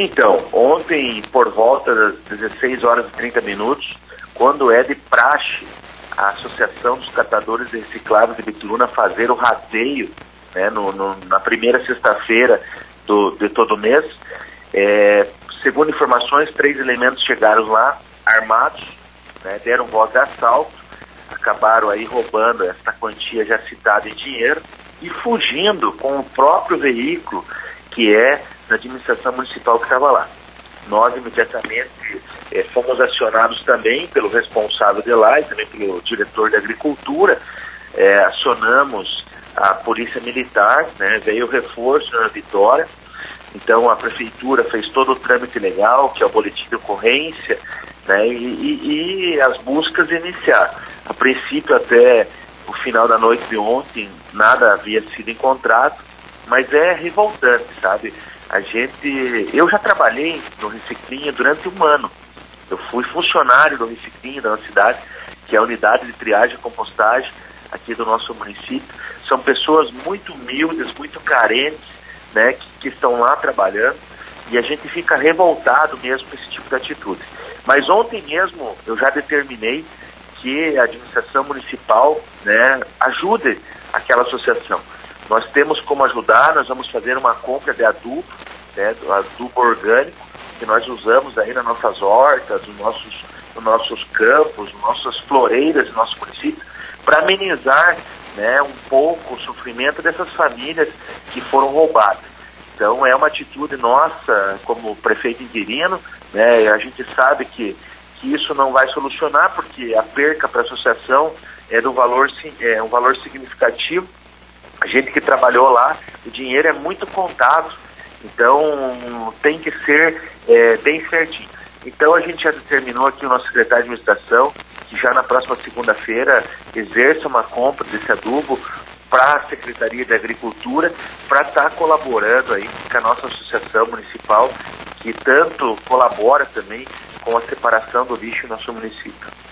Então, ontem, por volta das 16 horas e 30 minutos, quando é de praxe a Associação dos Catadores de Recicláveis de Bituruna fazer o rateio, né, na primeira sexta-feira de todo mês, segundo informações, 3 elementos chegaram lá, armados, né, deram voz de assalto, acabaram aí roubando essa quantia já citada em dinheiro e fugindo com o próprio veículo, que é da administração municipal que estava lá. Nós imediatamente fomos acionados também pelo responsável de lá e também pelo diretor da agricultura, acionamos a polícia militar, né, veio o reforço na Vitória, então a prefeitura fez todo o trâmite legal, que é o boletim de ocorrência, né, e as buscas iniciaram. A princípio, até o final da noite de ontem, nada havia sido encontrado, mas é revoltante, sabe? Eu já trabalhei no Reciclinho durante 1 ano. Eu fui funcionário do Reciclinho da nossa cidade, que é a unidade de triagem e compostagem aqui do nosso município. São pessoas muito humildes, muito carentes, né, que estão lá trabalhando, e a gente fica revoltado mesmo com esse tipo de atitude. Mas ontem mesmo eu já determinei que a administração municipal, né, ajude aquela associação. Nós temos como ajudar, nós vamos fazer uma compra de adubo, né, adubo orgânico, que nós usamos aí nas nossas hortas, nos nossos campos, nas nossas floreiras do nosso município, para amenizar, né, um pouco o sofrimento dessas famílias que foram roubadas. Então é uma atitude nossa como prefeito interino, né, a gente sabe que isso não vai solucionar, porque a perca para a associação é um valor significativo. A gente que trabalhou lá, o dinheiro é muito contado, então tem que ser bem certinho. Então a gente já determinou aqui o nosso secretário de administração, que já na próxima segunda-feira exerça uma compra desse adubo para a Secretaria de Agricultura, para estar colaborando aí com a nossa associação municipal, que tanto colabora também com a separação do lixo no nosso município.